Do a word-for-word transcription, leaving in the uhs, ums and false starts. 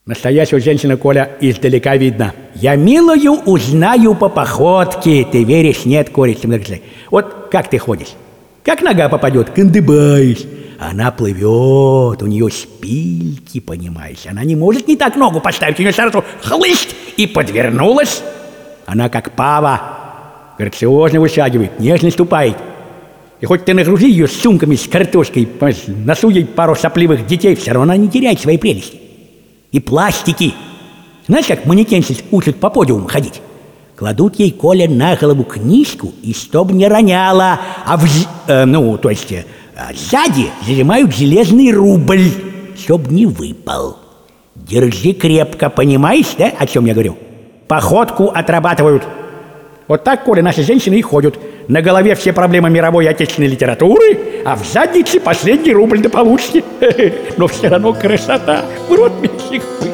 Настоящую женщину, Коля, издалека видно. Я милую узнаю по походке. Ты веришь? Нет, Коля. Вот как ты ходишь? Как нога попадет? Кандыбаешь. Она плывет, у нее шпильки, понимаешь. Она не может не так ногу поставить. У нее сразу хлыст и подвернулась. Она как пава. Грациозно вышагивает, нежно ступает. И хоть ты нагрузи ее с сумками, с картошкой, насуй ей пару сопливых детей, все равно она не теряет своей прелести. И пластики. Знаешь, как манекенщиц учат по подиуму ходить? Кладут ей, Коля, на голову книжку, и чтоб не роняла, а в... Э, ну, то есть э, сзади зажимают железный рубль, чтоб не выпал. Держи крепко, понимаешь, да, о чем я говорю? Походку отрабатывают. Вот так, Коля, наши женщины и ходят. На голове все проблемы мировой и отечественной литературы, а в заднице последний рубль до получки. Но все равно красота. В рот мне всех.